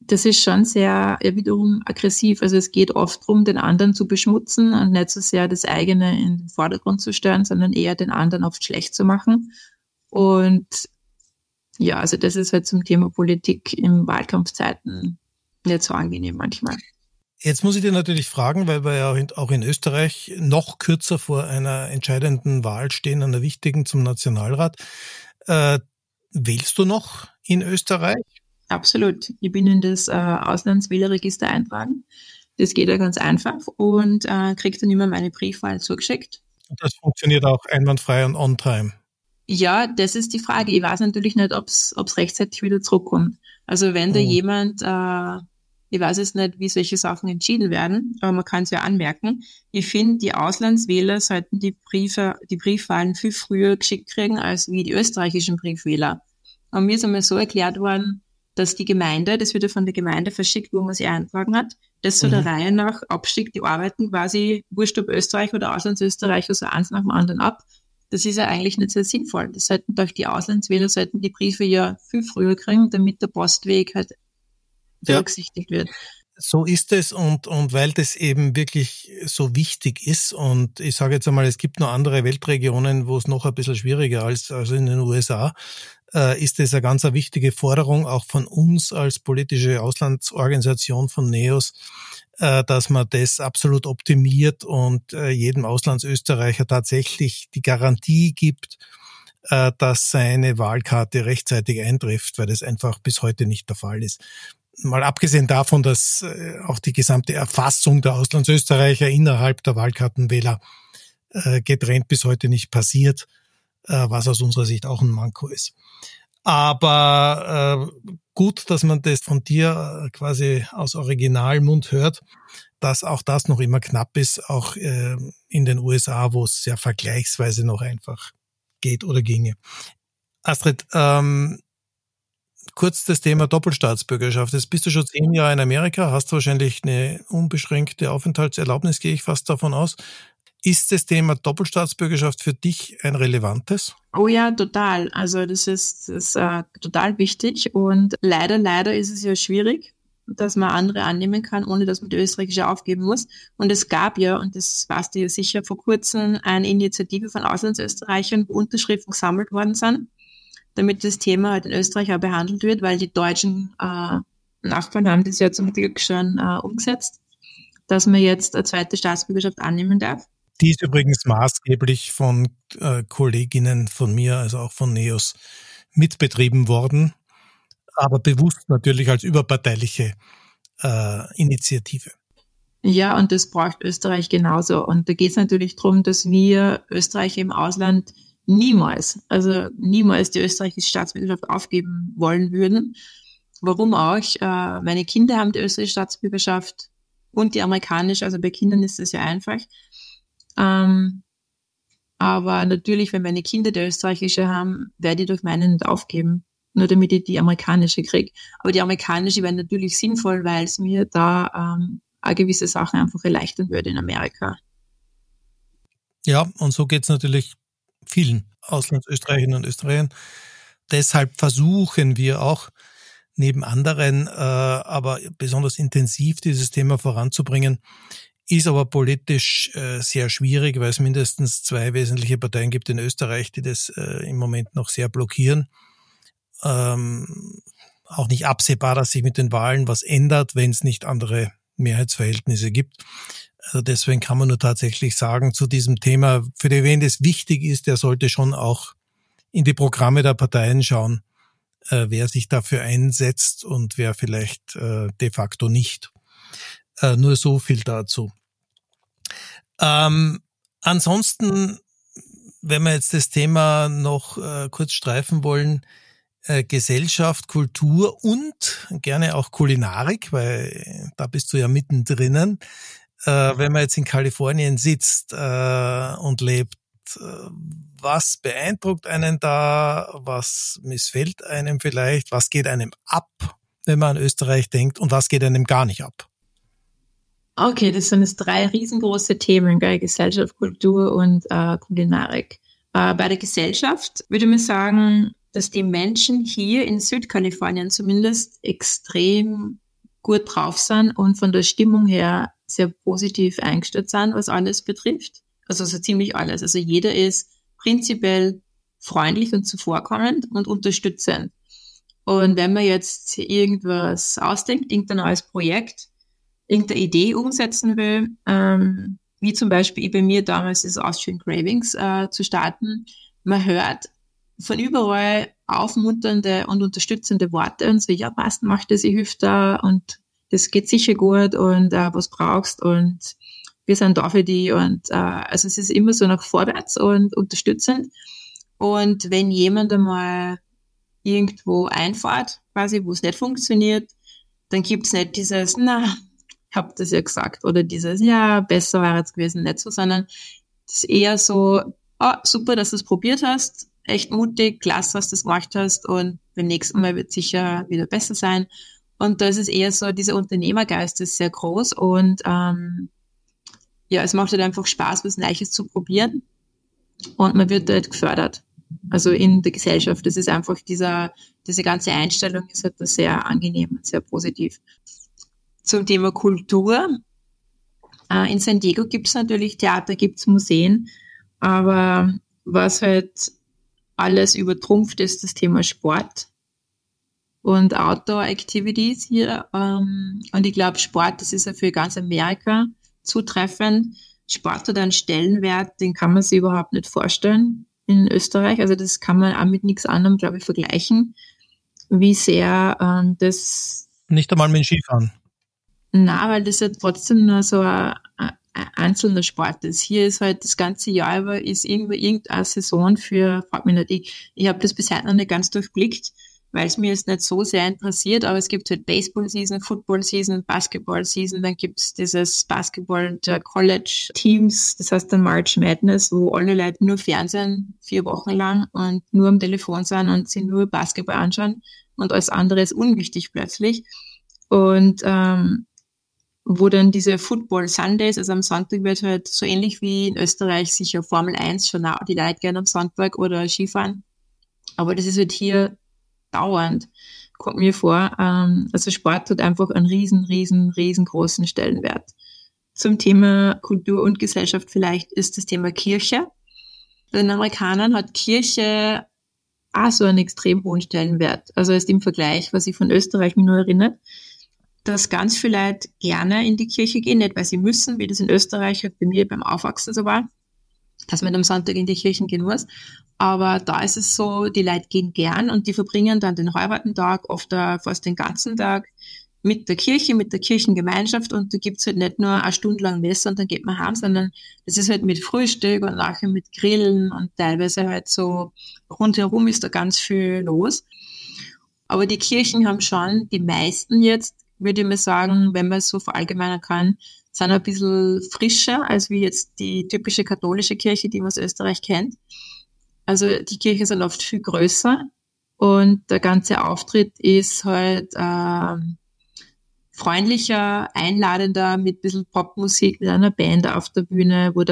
Das ist schon sehr, ja, wiederum aggressiv. Also es geht oft darum, den anderen zu beschmutzen und nicht so sehr das eigene in den Vordergrund zu stellen, sondern eher den anderen oft schlecht zu machen. Und ja, also das ist halt zum Thema Politik in Wahlkampfzeiten nicht so angenehm manchmal. Jetzt muss ich dir natürlich fragen, weil wir ja auch in Österreich noch kürzer vor einer entscheidenden Wahl stehen, einer wichtigen zum Nationalrat. Wählst du noch in Österreich? Absolut. Ich bin in das Auslandswählerregister eintragen. Das geht ja ganz einfach und kriege dann immer meine Briefwahl zugeschickt. Und das funktioniert auch einwandfrei und on time? Ja, das ist die Frage. Ich weiß natürlich nicht, ob's rechtzeitig wieder zurückkommt. Also wenn da jemand, ich weiß jetzt nicht, wie solche Sachen entschieden werden, aber man kann es ja anmerken. Ich finde, die Auslandswähler sollten die Briefwahlen viel früher geschickt kriegen, als wie die österreichischen Briefwähler. Und mir ist einmal so erklärt worden, dass die Gemeinde, das wird ja von der Gemeinde verschickt, wo man sich eintragen hat, das so der Reihe nach abschickt, die arbeiten quasi, wurscht ob Österreich oder Auslandsösterreich, also eins nach dem anderen ab. Das ist ja eigentlich nicht sehr sinnvoll. Das sollten doch die Auslandswähler sollten die Briefe ja viel früher kriegen, damit der Postweg halt berücksichtigt wird. So ist es und weil das eben wirklich so wichtig ist und ich sage jetzt einmal, es gibt noch andere Weltregionen, wo es noch ein bisschen schwieriger als in den USA, ist das eine ganz wichtige Forderung auch von uns als politische Auslandsorganisation von NEOS, dass man das absolut optimiert und jedem Auslandsösterreicher tatsächlich die Garantie gibt, dass seine Wahlkarte rechtzeitig eintrifft, weil das einfach bis heute nicht der Fall ist. Mal abgesehen davon, dass auch die gesamte Erfassung der Auslandsösterreicher innerhalb der Wahlkartenwähler getrennt bis heute nicht passiert, was aus unserer Sicht auch ein Manko ist. Aber gut, dass man das von dir quasi aus Originalmund hört, dass auch das noch immer knapp ist, auch in den USA, wo es ja vergleichsweise noch einfach geht oder ginge. Astrid, kurz das Thema Doppelstaatsbürgerschaft. Jetzt bist du schon 10 Jahre in Amerika, hast wahrscheinlich eine unbeschränkte Aufenthaltserlaubnis, gehe ich fast davon aus. Ist das Thema Doppelstaatsbürgerschaft für dich ein relevantes? Oh ja, total. Also das ist total wichtig und leider ist es ja schwierig, dass man andere annehmen kann, ohne dass man die österreichische aufgeben muss. Und es gab ja, und das weißt du ja sicher, vor kurzem eine Initiative von Auslandsösterreichern, wo Unterschriften gesammelt worden sind, damit das Thema halt in Österreich auch behandelt wird, weil die deutschen Nachbarn haben das ja zum Glück schon umgesetzt, dass man jetzt eine zweite Staatsbürgerschaft annehmen darf. Die ist übrigens maßgeblich von Kolleginnen von mir, also auch von NEOS, mitbetrieben worden, aber bewusst natürlich als überparteiliche Initiative. Ja, und das braucht Österreich genauso. Und da geht es natürlich darum, dass wir Österreicher im Ausland niemals die österreichische Staatsbürgerschaft aufgeben wollen würden. Warum auch? Meine Kinder haben die österreichische Staatsbürgerschaft und die amerikanische, also bei Kindern ist das ja einfach. Aber natürlich, wenn meine Kinder die österreichische haben, werde ich durch meine nicht aufgeben, nur damit ich die amerikanische kriege. Aber die amerikanische wäre natürlich sinnvoll, weil es mir da auch gewisse Sachen einfach erleichtern würde in Amerika. Ja, und so geht es natürlich vielen Auslandsösterreicherinnen und Österreichern. Deshalb versuchen wir auch neben anderen, aber besonders intensiv dieses Thema voranzubringen. Ist aber politisch sehr schwierig, weil es mindestens 2 wesentliche Parteien gibt in Österreich, die das im Moment noch sehr blockieren. Auch nicht absehbar, dass sich mit den Wahlen was ändert, wenn es nicht andere Mehrheitsverhältnisse gibt. Also deswegen kann man nur tatsächlich sagen, zu diesem Thema, für wen das wichtig ist, der sollte schon auch in die Programme der Parteien schauen, wer sich dafür einsetzt und wer vielleicht de facto nicht. Nur so viel dazu. Ansonsten, wenn wir jetzt das Thema noch kurz streifen wollen, Gesellschaft, Kultur und gerne auch Kulinarik, weil da bist du ja mittendrin. Wenn man jetzt in Kalifornien sitzt und lebt, was beeindruckt einen da, was missfällt einem vielleicht, was geht einem ab, wenn man an Österreich denkt und was geht einem gar nicht ab? Okay, das sind jetzt 3 riesengroße Themen, gell? Gesellschaft, Kultur und Kulinarik. Bei der Gesellschaft würde ich mal sagen, dass die Menschen hier in Südkalifornien zumindest extrem gut drauf sind und von der Stimmung her sehr positiv eingestellt sind, was alles betrifft. Also so ziemlich alles. Also jeder ist prinzipiell freundlich und zuvorkommend und unterstützend. Und wenn man jetzt irgendwas ausdenkt, irgendein neues Projekt, irgendeine Idee umsetzen will, wie zum Beispiel bei mir damals das Austrian Cravings zu starten, man hört von überall aufmunternde und unterstützende Worte und so, ja, passt, mach das, ich hilf da und das geht sicher gut und was brauchst und wir sind da für dich und also es ist immer so nach vorwärts und unterstützend. Und wenn jemand einmal irgendwo einfahrt, quasi, wo es nicht funktioniert, dann gibt's nicht dieses, na, ich hab das ja gesagt, oder dieses, ja, besser wäre es gewesen, nicht so, sondern es ist eher so, super, dass du es probiert hast, echt mutig, klasse, dass du es gemacht hast und beim nächsten Mal wird es sicher wieder besser sein. Und da ist es eher so, dieser Unternehmergeist ist sehr groß und ja, es macht halt einfach Spaß, was Neues zu probieren und man wird halt gefördert. Also in der Gesellschaft, das ist einfach diese ganze Einstellung ist halt sehr angenehm und sehr positiv. Zum Thema Kultur. In San Diego gibt's natürlich Theater, gibt's Museen, aber was halt alles übertrumpft, ist das Thema Sport und Outdoor-Activities hier. Und ich glaube, Sport, das ist ja für ganz Amerika zutreffend. Sport hat einen Stellenwert, den kann man sich überhaupt nicht vorstellen in Österreich. Also das kann man auch mit nichts anderem, glaube ich, vergleichen, wie sehr das... Nicht einmal mit dem Skifahren. Na, weil das ja trotzdem nur so ein einzelner Sport ist. Hier ist halt das ganze Jahr über ist irgendeine Saison für, frag mich nicht, ich habe das bisher noch nicht ganz durchblickt, weil es mir jetzt nicht so sehr interessiert, aber es gibt halt Baseball-Season, Football-Season, Basketball-Season, dann gibt's dieses Basketball der College-Teams, das heißt der March Madness, wo alle Leute nur Fernsehen 4 Wochen lang und nur am Telefon sind und sich nur Basketball anschauen und alles andere ist unwichtig plötzlich. Und wo dann diese Football Sundays, also am Sonntag wird halt so ähnlich wie in Österreich sicher Formel 1 schon auch die Leute gerne am Sonntag oder Skifahren. Aber das ist halt hier dauernd, kommt mir vor. Also Sport hat einfach einen riesengroßen Stellenwert. Zum Thema Kultur und Gesellschaft vielleicht ist das Thema Kirche. Bei den Amerikanern hat Kirche auch so einen extrem hohen Stellenwert. Also ist im Vergleich, was ich von Österreich mich nur erinnert, dass ganz viele Leute gerne in die Kirche gehen, nicht weil sie müssen, wie das in Österreich halt bei mir beim Aufwachsen so war, dass man am Sonntag in die Kirchen gehen muss. Aber da ist es so, die Leute gehen gern und die verbringen dann den halben Tag, oft fast den ganzen Tag mit der Kirche, mit der Kirchengemeinschaft und da gibt's halt nicht nur eine Stunde lang Messe und dann geht man heim, sondern das ist halt mit Frühstück und nachher mit Grillen und teilweise halt so rundherum ist da ganz viel los. Aber die Kirchen haben schon, die meisten jetzt, würde ich mal sagen, wenn man es so verallgemeinern kann, sind ein bisschen frischer als wie jetzt die typische katholische Kirche, die man aus Österreich kennt. Also die Kirche sind oft viel größer und der ganze Auftritt ist halt freundlicher, einladender mit ein bisschen Popmusik, mit einer Band auf der Bühne, wo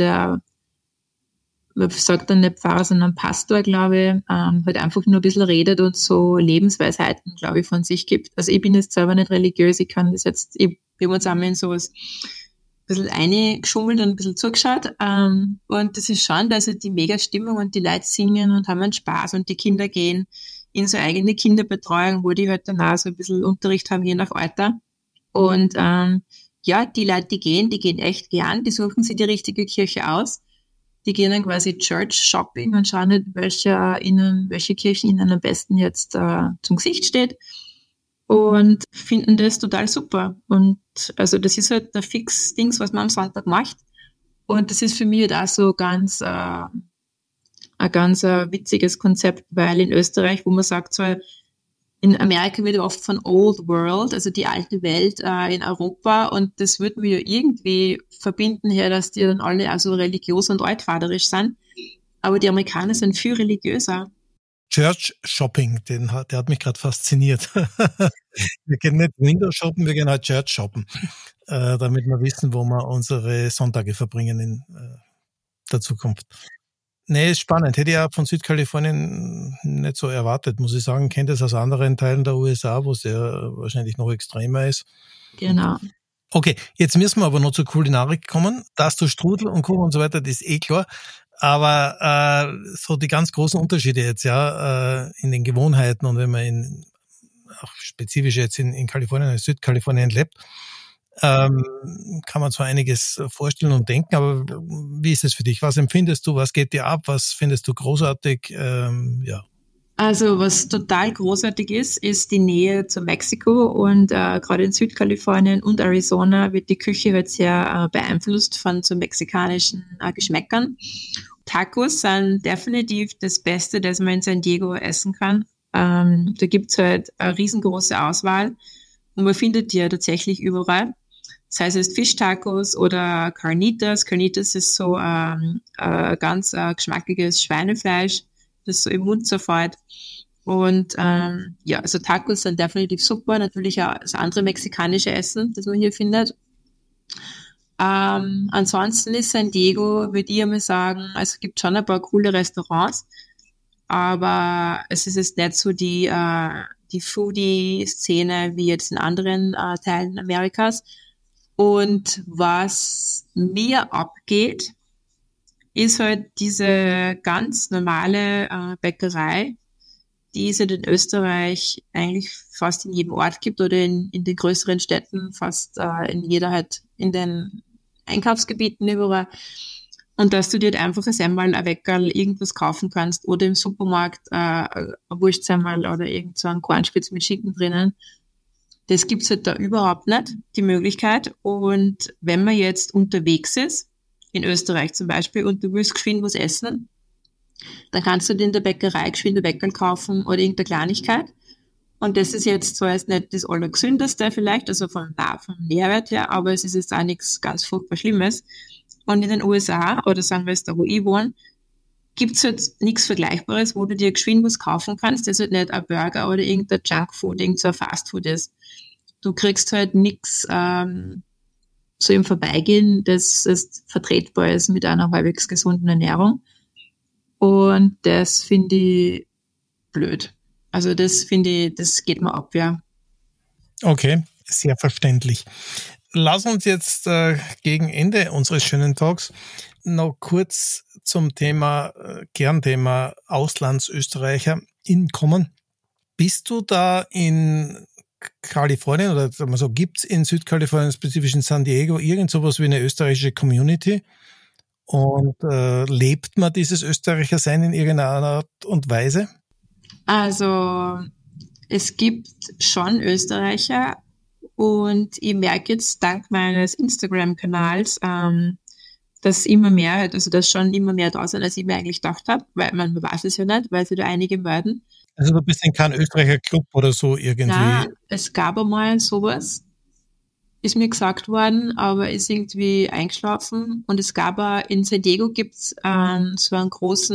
man sagt dann nicht Pfarrer, sondern Pastor, glaube ich, halt einfach nur ein bisschen redet und so Lebensweisheiten, glaube ich, von sich gibt. Also ich bin jetzt selber nicht religiös, wir haben uns einmal in sowas ein bisschen eingeschummelt und ein bisschen zugeschaut. Und das ist schon, also die Mega-Stimmung und die Leute singen und haben einen Spaß und die Kinder gehen in so eigene Kinderbetreuung, wo die halt dann auch so ein bisschen Unterricht haben, je nach Alter. Und ja, die Leute, die gehen echt gern, die suchen sich die richtige Kirche aus. Die gehen dann quasi Church-Shopping und schauen nicht, welche Kirche ihnen am besten jetzt zum Gesicht steht und finden das total super. Und also das ist halt der Fix-Dings, was man am Sonntag macht. Und das ist für mich halt auch so ein ganz witziges Konzept, weil in Österreich, wo man sagt, so in Amerika wird oft von Old World, also die alte Welt in Europa und das würden wir irgendwie verbinden hier, dass die dann alle also religiös und altvaterisch sind. Aber die Amerikaner sind viel religiöser. Church Shopping, der hat mich gerade fasziniert. Wir gehen nicht Windows shoppen, wir gehen halt Church shoppen, damit wir wissen, wo wir unsere Sonntage verbringen in der Zukunft. Nee, ist spannend. Hätte ich ja von Südkalifornien nicht so erwartet, muss ich sagen. Kennt es aus anderen Teilen der USA, wo es ja wahrscheinlich noch extremer ist. Genau. Okay, jetzt müssen wir aber noch zur Kulinarik kommen. Dass du Strudel und Kuchen und so weiter, das ist eh klar. Aber so die ganz großen Unterschiede jetzt in den Gewohnheiten und wenn man auch spezifisch jetzt in Kalifornien, in Südkalifornien lebt, kann man zwar einiges vorstellen und denken, aber wie ist es für dich? Was empfindest du? Was geht dir ab? Was findest du großartig? Also was total großartig ist die Nähe zu Mexiko und gerade in Südkalifornien und Arizona wird die Küche halt sehr beeinflusst von so mexikanischen Geschmäckern. Tacos sind definitiv das Beste, das man in San Diego essen kann. Da gibt's halt eine riesengroße Auswahl und man findet die ja tatsächlich überall. Das heißt, es ist Fischtacos oder Carnitas. Carnitas ist so ganz geschmackiges Schweinefleisch, das so im Mund zerfällt. Und also Tacos sind definitiv super. Natürlich auch das andere mexikanische Essen, das man hier findet. Ansonsten ist San Diego, würde ich einmal sagen, also es gibt schon ein paar coole Restaurants, aber es ist jetzt nicht so die Foodie-Szene wie jetzt in anderen Teilen Amerikas. Und was mir abgeht, ist halt diese ganz normale Bäckerei, die es in Österreich eigentlich fast in jedem Ort gibt oder in den größeren Städten, fast in in den Einkaufsgebieten überall. Und dass du dir halt einfach einmal ein Weckerl irgendwas kaufen kannst oder im Supermarkt ein Wurstsemmel oder irgend so ein Kornspitz mit Schinken drinnen. Das gibt's halt da überhaupt nicht, die Möglichkeit. Und wenn man jetzt unterwegs ist, in Österreich zum Beispiel, und du willst geschwind was essen, dann kannst du dir in der Bäckerei geschwind ein Weckerl kaufen oder irgendeine Kleinigkeit. Und das ist jetzt zwar jetzt nicht das Allergesündeste vielleicht, also vom Nährwert her, aber es ist jetzt auch nichts ganz furchtbar Schlimmes. Und in den USA, oder sagen wir jetzt da, wo ich wohne, gibt's halt nichts Vergleichbares, wo du dir geschwind was kaufen kannst, das halt nicht ein Burger oder irgendein Junkfood, irgendein Fastfood ist. Du kriegst halt nichts so im Vorbeigehen, das vertretbar ist mit einer halbwegs gesunden Ernährung. Und das finde ich blöd. Also das finde ich, das geht mir ab, ja. Okay, sehr verständlich. Lass uns jetzt gegen Ende unseres schönen Talks noch kurz zum Kernthema Auslandsösterreicher kommen. Bist du da in Kalifornien oder sagen wir so, gibt's in Südkalifornien, spezifisch in San Diego, irgend sowas wie eine österreichische Community? Und lebt man dieses Österreichersein in irgendeiner Art und Weise? Also es gibt schon Österreicher und ich merke jetzt dank meines Instagram-Kanals, dass immer mehr, also dass schon immer mehr da sind, als ich mir eigentlich gedacht habe, weil man weiß es ja nicht, weil sie da einige melden. Also du bist in keinem Österreicher Club oder so irgendwie? Nein, es gab einmal sowas, ist mir gesagt worden, aber ist irgendwie eingeschlafen. Und es gab auch in San Diego gibt's so ein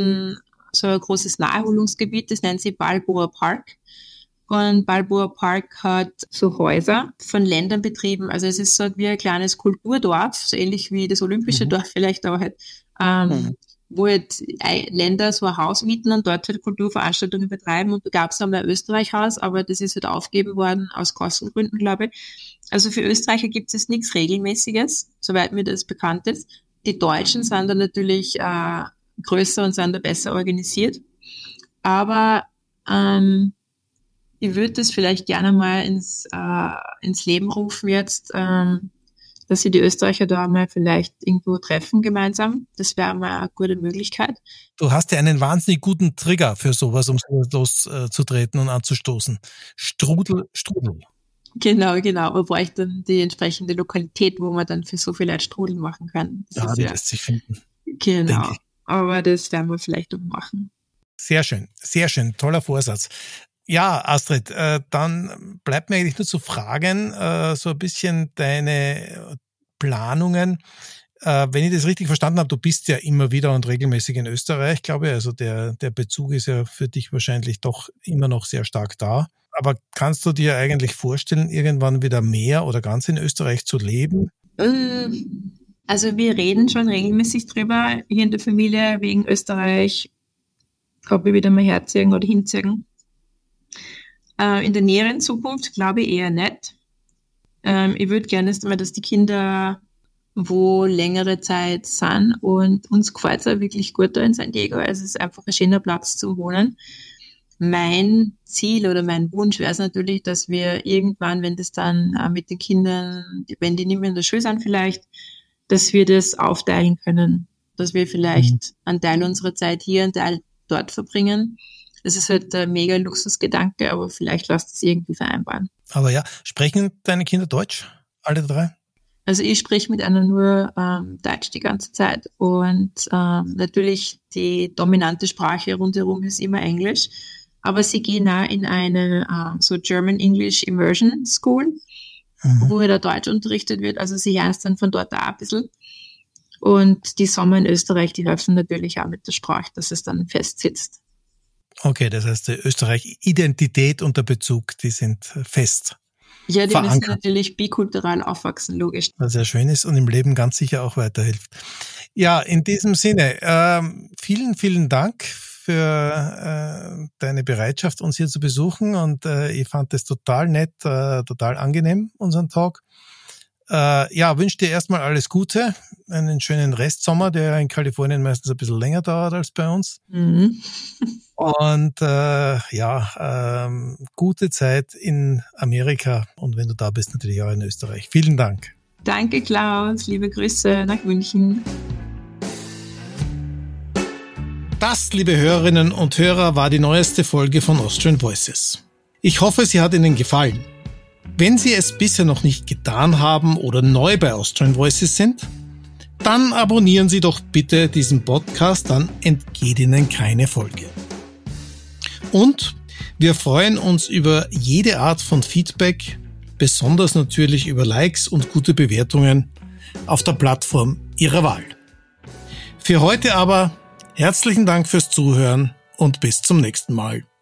großes Naherholungsgebiet, das nennt sich Balboa Park. Und Balboa Park hat so Häuser von Ländern betrieben. Also es ist so wie ein kleines Kulturdorf, so ähnlich wie das Olympische Dorf vielleicht, aber halt, wo halt Länder so ein Haus mieten und dort halt Kulturveranstaltungen betreiben. Und da gab es einmal ein Österreich-Haus, aber das ist halt aufgegeben worden aus Kostengründen, glaube ich. Also für Österreicher gibt es nichts Regelmäßiges, soweit mir das bekannt ist. Die Deutschen sind da natürlich größer und sind da besser organisiert. Aber ich würde das vielleicht gerne mal ins Leben rufen jetzt, dass sie die Österreicher da mal vielleicht irgendwo treffen gemeinsam. Das wäre mal eine gute Möglichkeit. Du hast ja einen wahnsinnig guten Trigger für sowas, um loszutreten und anzustoßen. Strudel. Genau. Man bräuchte dann die entsprechende Lokalität, wo man dann für so viel Leute Strudel machen kann. Ja, die lässt sich finden. Genau. Aber das werden wir vielleicht auch machen. Sehr schön. Toller Vorsatz. Ja, Astrid, dann bleibt mir eigentlich nur zu fragen, so ein bisschen deine Planungen. Wenn ich das richtig verstanden habe, du bist ja immer wieder und regelmäßig in Österreich, glaube ich. Also der Bezug ist ja für dich wahrscheinlich doch immer noch sehr stark da. Aber kannst du dir eigentlich vorstellen, irgendwann wieder mehr oder ganz in Österreich zu leben? Also wir reden schon regelmäßig drüber hier in der Familie wegen Österreich, ob wir wieder mal herziehen oder hinziehen. In der näheren Zukunft glaube ich eher nicht. Ich würde gerne erstmal, dass die Kinder wo längere Zeit sind und uns gefällt es auch wirklich gut da in San Diego. Also es ist einfach ein schöner Platz zum Wohnen. Mein Ziel oder mein Wunsch wäre es natürlich, dass wir irgendwann, wenn das dann mit den Kindern, wenn die nicht mehr in der Schule sind vielleicht, dass wir das aufteilen können. Dass wir vielleicht einen Teil unserer Zeit hier, einen Teil dort verbringen. Das ist halt ein mega Luxusgedanke, aber vielleicht lässt es irgendwie vereinbaren. Aber ja, sprechen deine Kinder Deutsch? Alle drei? Also ich spreche mit einer nur Deutsch die ganze Zeit und natürlich die dominante Sprache rundherum ist immer Englisch, aber sie gehen auch in eine so German English Immersion School, wo da Deutsch unterrichtet wird, also sie lernen es dann von dort auch ein bisschen und die Sommer in Österreich, die helfen natürlich auch mit der Sprache, dass es dann fest sitzt. Okay, das heißt, die Österreich-Identität und der Bezug, die sind fest. Ja, die verankert. müssen natürlich bikulturell aufwachsen, logisch. Was sehr schön ist und im Leben ganz sicher auch weiterhilft. Ja, in diesem Sinne, vielen, vielen Dank für deine Bereitschaft, uns hier zu besuchen und ich fand es total nett, total angenehm, unseren Talk. Wünsche dir erstmal alles Gute, einen schönen Restsommer, der in Kalifornien meistens ein bisschen länger dauert als bei uns. Mhm. Und gute Zeit in Amerika und wenn du da bist, natürlich auch in Österreich. Vielen Dank. Danke, Klaus. Liebe Grüße nach München. Das, liebe Hörerinnen und Hörer, war die neueste Folge von Austrian Voices. Ich hoffe, sie hat Ihnen gefallen. Wenn Sie es bisher noch nicht getan haben oder neu bei Austrian Voices sind, dann abonnieren Sie doch bitte diesen Podcast, dann entgeht Ihnen keine Folge. Und wir freuen uns über jede Art von Feedback, besonders natürlich über Likes und gute Bewertungen auf der Plattform Ihrer Wahl. Für heute aber herzlichen Dank fürs Zuhören und bis zum nächsten Mal.